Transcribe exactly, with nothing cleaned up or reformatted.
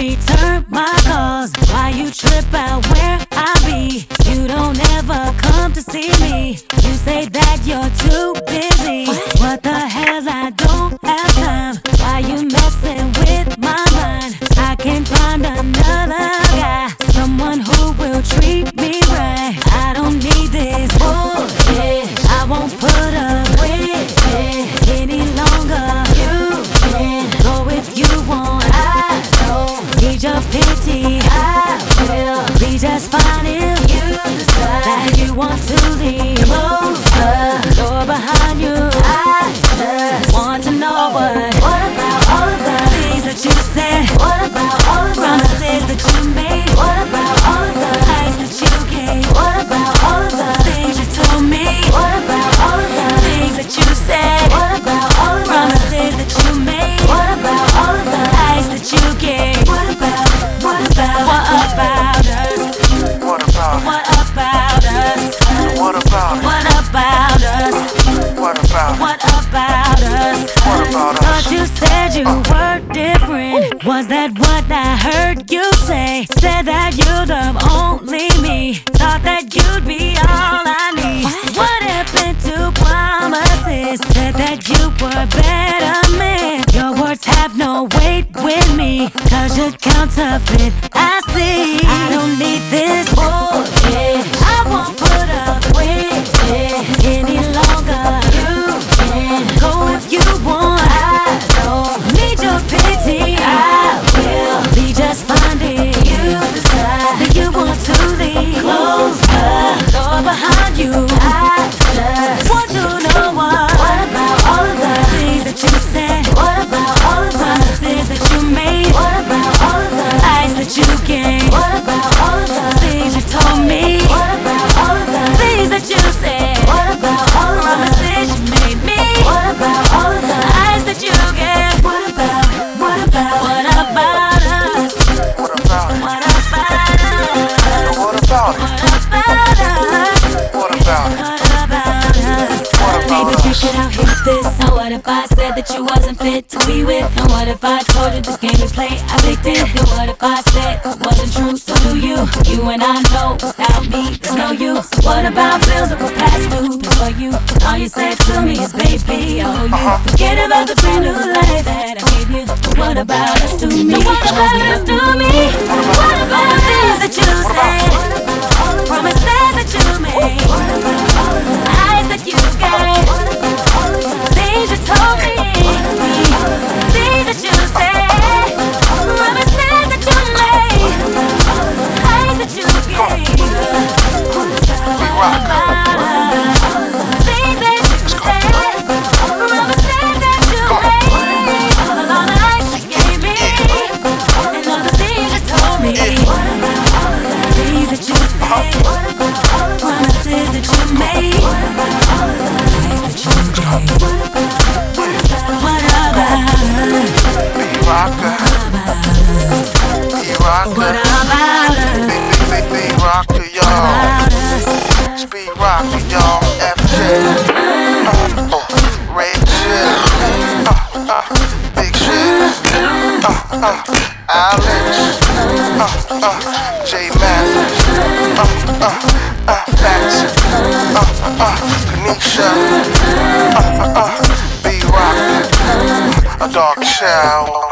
return my calls. Why you trip out where I be? You don't ever come to see me. You say that you're too busy. What the hell, I don't have time. Why you messing with my mind? I can find another guy, someone who will treat me right. I don't need this bullshit. I won't put up with it any longer. You can go if you want. I don't need your pity. I will be just fine if you decide that you want to leave. Close the door behind you. I just want to know what. What about all of the things that you said? What about all of the promises that you made? What about all of the lies that you gave? What about all of the things you told me? What about all of the things that you said? What about all of the promises that you made? What about all of the lies that you gave? What about, what about, what about us? What about, what about us? what about, what about us? what about, What about us? what about us? Thought you said you were different. Was that what I heard you say? Said that you'd love only me. Thought that you'd be all I need. What happened to promises? Said that you were better man. Your words have no weight with me, cause you're counterfeit, I see. I don't need this bullshit. I won't put up with it any longer. You can go if you want. I don't need your pity. I will be just fine if you decide that you want to leave. Close the door behind you. I just want to know what. What about all of the things that you said? What about all of the promises that you made? What about all of the lies that you gave? What about all of the things you told me? What about all of the things that you said? What about all of the promises you made me? What about all of the lies that you gave? What about, what about, what about us? What about it? What about us? What about it? What about us? What about it? What about us? What about Baby, us? check it out, hit this. Now what if I said that you wasn't fit to be with? And what if I told you this game we play, I picked it? And what if I said it wasn't true, so do you? You and I know, without me, there's no you. So what about bills that were past due before you? All you said to me is, baby, oh you. Forget about the brand new life that I gave you. But what about us to me? But what about us to me? What about the things that you said? Promises that you made? Lies that you gave? Things you told me? Things that you said? Promises that you made? Lies that you gave? What about us? Things that you said? Promises that you made? All the lies you gave me? And all the things you told me? What about all of the things that you said? Promises that you made? What about all of the lies that you gave? What about us? B-Rocker, B-Rocker, What about us? big, big, big, big rocker, What y'all. about us? It's B-Rocker, y'all. F J, uh, uh, Red Shit, uh, uh, Big Shit, uh, uh, Alex, uh, uh, J Mathis, uh, uh, uh, Paxson, uh, uh, Kanisha, uh, uh, B-Rocker, a Dark Child.